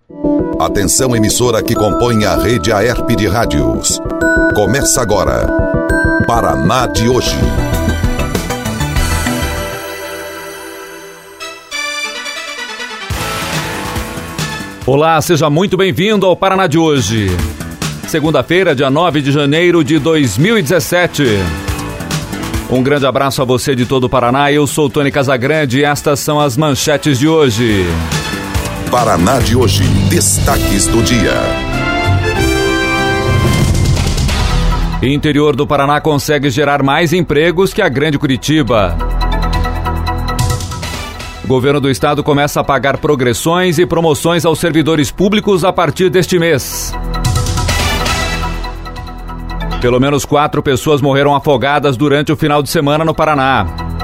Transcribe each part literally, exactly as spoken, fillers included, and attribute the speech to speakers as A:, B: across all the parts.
A: Atenção, emissora que compõe a rede Aerp de rádios. Começa agora, Paraná de hoje.
B: Olá, seja muito bem-vindo ao Paraná de hoje. Segunda-feira, dia nove de janeiro de dois mil e dezessete. Um grande abraço a você de todo o Paraná. Eu sou Tony Casagrande e estas são as manchetes de hoje.
A: Paraná de hoje, destaques do dia.
B: Interior do Paraná consegue gerar mais empregos que a Grande Curitiba. O governo do estado começa a pagar progressões e promoções aos servidores públicos a partir deste mês. Pelo menos quatro pessoas morreram afogadas durante o final de semana no Paraná.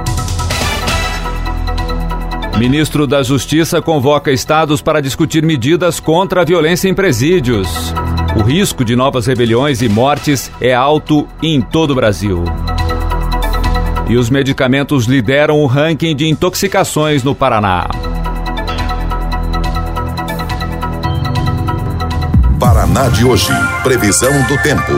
B: Ministro da Justiça convoca estados para discutir medidas contra a violência em presídios. O risco de novas rebeliões e mortes é alto em todo o Brasil. E os medicamentos lideram o ranking de intoxicações no Paraná.
A: Paraná de hoje, previsão do tempo.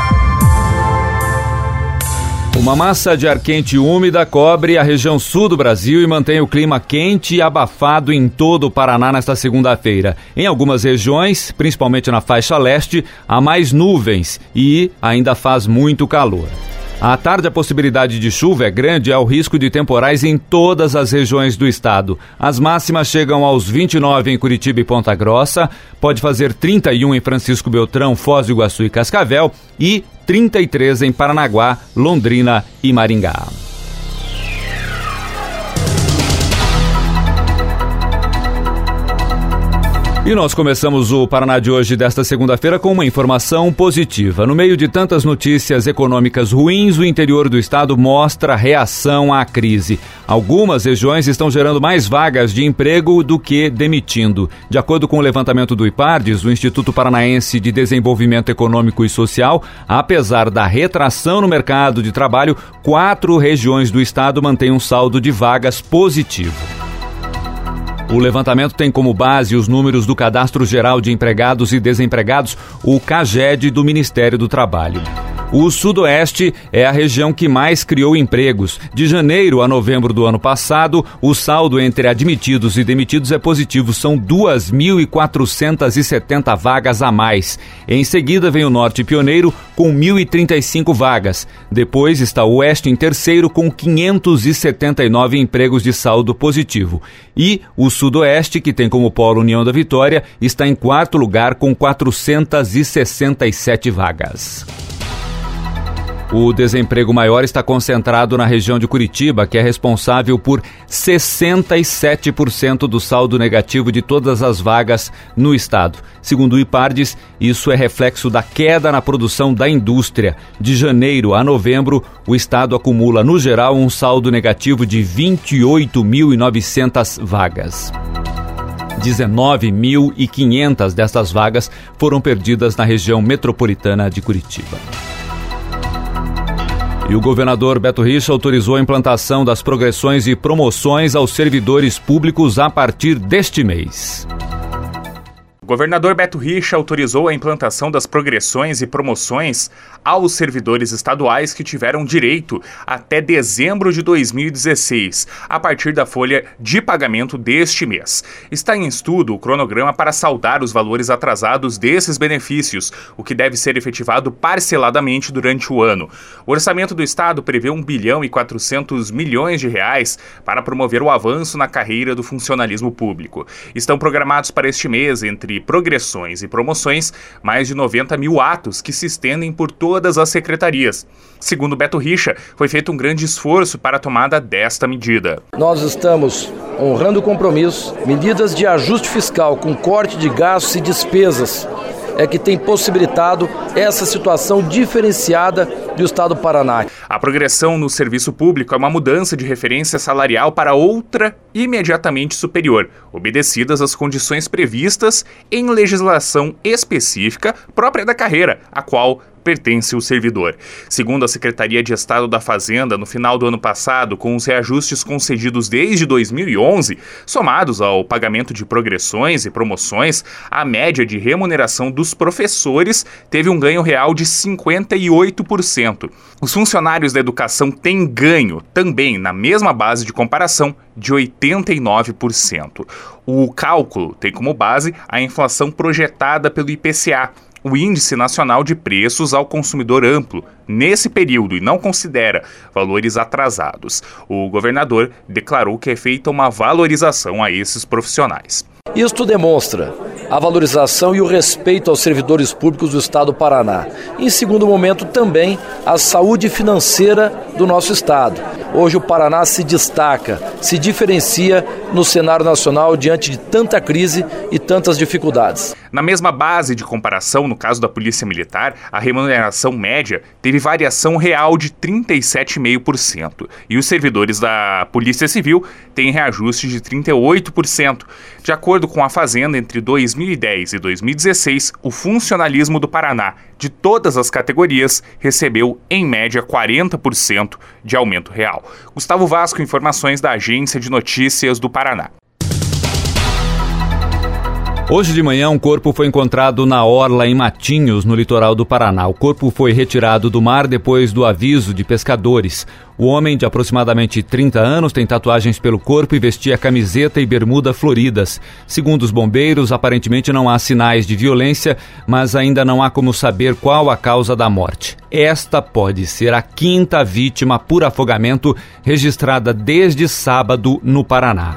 B: Uma massa de ar quente e úmida cobre a região sul do Brasil e mantém o clima quente e abafado em todo o Paraná nesta segunda-feira. Em algumas regiões, principalmente na faixa leste, há mais nuvens e ainda faz muito calor. À tarde, a possibilidade de chuva é grande e há o risco de temporais em todas as regiões do estado. As máximas chegam aos vinte e nove em Curitiba e Ponta Grossa, pode fazer trinta e um em Francisco Beltrão, Foz do Iguaçu e Cascavel e trinta e três em Paranaguá, Londrina e Maringá. E nós começamos o Paraná de hoje desta segunda-feira com uma informação positiva. No meio de tantas notícias econômicas ruins, o interior do estado mostra reação à crise. Algumas regiões estão gerando mais vagas de emprego do que demitindo. De acordo com o levantamento do IPARDES, o Instituto Paranaense de Desenvolvimento Econômico e Social, apesar da retração no mercado de trabalho, quatro regiões do estado mantêm um saldo de vagas positivo. O levantamento tem como base os números do Cadastro Geral de Empregados e Desempregados, o CAGED, do Ministério do Trabalho. O Sudoeste é a região que mais criou empregos. De janeiro a novembro do ano passado, o saldo entre admitidos e demitidos é positivo. São duas mil quatrocentas e setenta vagas a mais. Em seguida vem o Norte pioneiro com mil e trinta e cinco vagas. Depois está o Oeste em terceiro com quinhentos e setenta e nove empregos de saldo positivo. E o Sudoeste, que tem como polo União da Vitória, está em quarto lugar com quatrocentas e sessenta e sete vagas. O desemprego maior está concentrado na região de Curitiba, que é responsável por sessenta e sete por cento do saldo negativo de todas as vagas no estado. Segundo o IPARDES, isso é reflexo da queda na produção da indústria. De janeiro a novembro, o estado acumula, no geral, um saldo negativo de vinte e oito mil e novecentas vagas. dezenove mil e quinhentas dessas vagas foram perdidas na região metropolitana de Curitiba. E o governador Beto Richa autorizou a implantação das progressões e promoções aos servidores públicos a partir deste mês.
C: O governador Beto Richa autorizou a implantação das progressões e promoções aos servidores estaduais que tiveram direito até dezembro de dois mil e dezesseis, a partir da folha de pagamento deste mês. Está em estudo o cronograma para saldar os valores atrasados desses benefícios, o que deve ser efetivado parceladamente durante o ano. O orçamento do estado prevê um bilhão e quatrocentos milhões de reais para promover o avanço na carreira do funcionalismo público. Estão programados para este mês, entre progressões e promoções, mais de noventa mil atos que se estendem por todas as secretarias. Segundo Beto Richa, foi feito um grande esforço para a tomada desta medida.
D: Nós estamos honrando o compromisso, medidas de ajuste fiscal com corte de gastos e despesas é que tem possibilitado essa situação diferenciada do estado do Paraná.
C: A progressão no serviço público é uma mudança de referência salarial para outra imediatamente superior, obedecidas às condições previstas em legislação específica própria da carreira, a qual pertence ao servidor. Segundo a Secretaria de Estado da Fazenda, no final do ano passado, com os reajustes concedidos desde dois mil e onze, somados ao pagamento de progressões e promoções, a média de remuneração dos professores teve um ganho real de cinquenta e oito por cento. Os funcionários da educação têm ganho, também na mesma base de comparação, de oitenta e nove por cento. O cálculo tem como base a inflação projetada pelo I P C A, o Índice Nacional de Preços ao Consumidor Amplo, nesse período, e não considera valores atrasados. O governador declarou que é feita uma valorização a esses profissionais.
D: Isto demonstra a valorização e o respeito aos servidores públicos do Estado do Paraná. Em segundo momento, também a saúde financeira do nosso Estado. Hoje o Paraná se destaca, se diferencia no cenário nacional diante de tanta crise e tantas dificuldades.
C: Na mesma base de comparação, no caso da Polícia Militar, a remuneração média teve variação real de trinta e sete vírgula cinco por cento e os servidores da Polícia Civil têm reajuste de trinta e oito por cento. De acordo com a Fazenda, entre dois mil e dez e dois mil e dezesseis, o funcionalismo do Paraná, de todas as categorias, recebeu, em média, quarenta por cento de aumento real. Gustavo Vasco, informações da Agência de Notícias do Paraná.
B: Hoje de manhã, um corpo foi encontrado na orla em Matinhos, no litoral do Paraná. O corpo foi retirado do mar depois do aviso de pescadores. O homem, de aproximadamente trinta anos, tem tatuagens pelo corpo e vestia camiseta e bermuda floridas. Segundo os bombeiros, aparentemente não há sinais de violência, mas ainda não há como saber qual a causa da morte. Esta pode ser a quinta vítima por afogamento registrada desde sábado no Paraná.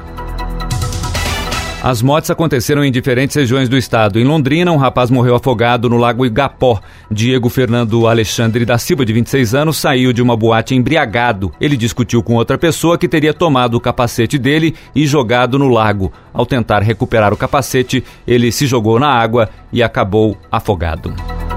B: As mortes aconteceram em diferentes regiões do estado. Em Londrina, um rapaz morreu afogado no Lago Igapó. Diego Fernando Alexandre da Silva, de vinte e seis anos, saiu de uma boate embriagado. Ele discutiu com outra pessoa que teria tomado o capacete dele e jogado no lago. Ao tentar recuperar o capacete, ele se jogou na água e acabou afogado.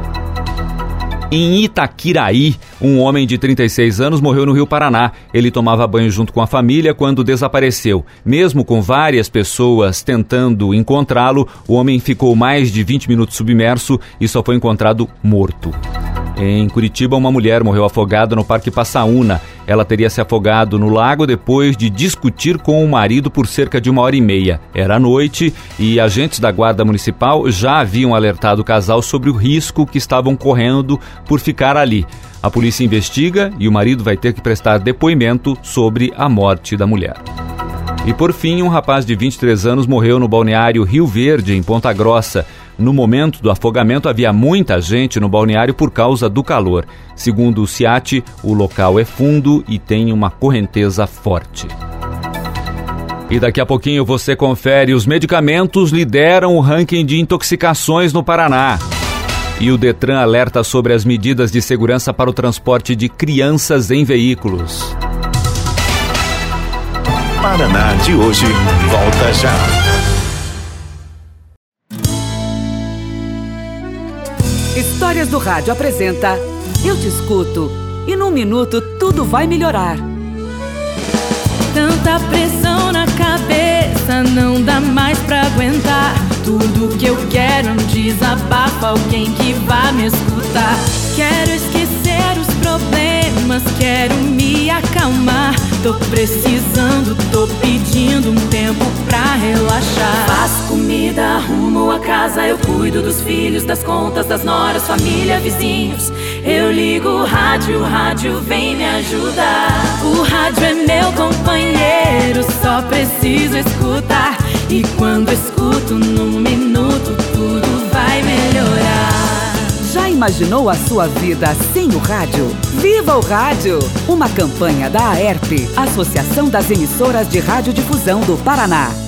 B: Em Itaquiraí, um homem de trinta e seis anos morreu no Rio Paraná. Ele tomava banho junto com a família quando desapareceu. Mesmo com várias pessoas tentando encontrá-lo, o homem ficou mais de vinte minutos submerso e só foi encontrado morto. Em Curitiba, uma mulher morreu afogada no Parque Passaúna. Ela teria se afogado no lago depois de discutir com o marido por cerca de uma hora e meia. Era noite e agentes da Guarda Municipal já haviam alertado o casal sobre o risco que estavam correndo por ficar ali. A polícia investiga e o marido vai ter que prestar depoimento sobre a morte da mulher. E por fim, um rapaz de vinte e três anos morreu no balneário Rio Verde, em Ponta Grossa. No momento do afogamento, havia muita gente no balneário por causa do calor. Segundo o SEAT, o local é fundo e tem uma correnteza forte. E daqui a pouquinho você confere: os medicamentos lideram o ranking de intoxicações no Paraná. E o Detran alerta sobre as medidas de segurança para o transporte de crianças em veículos.
E: Paraná de hoje volta já.
F: Histórias do Rádio apresenta Eu Te Escuto, e num minuto tudo vai melhorar.
G: Tanta pressão na cabeça, não dá mais pra aguentar. Tudo que eu quero é um desabafo, alguém que vá me escutar. Quero esquecer os problemas, quero me acalmar. Tô precisando, tô pedindo um tempo pra relaxar. Faço comida, arrumo a casa, eu cuido dos filhos, das contas, das noras, família, vizinhos. Eu ligo o rádio, o rádio vem me ajudar. O rádio é meu companheiro, só preciso escutar. E quando escuto, num minuto, tudo vai melhorar.
F: Já imaginou a sua vida sem o rádio? Viva o Rádio! Uma campanha da A E R P, Associação das Emissoras de Radiodifusão do Paraná.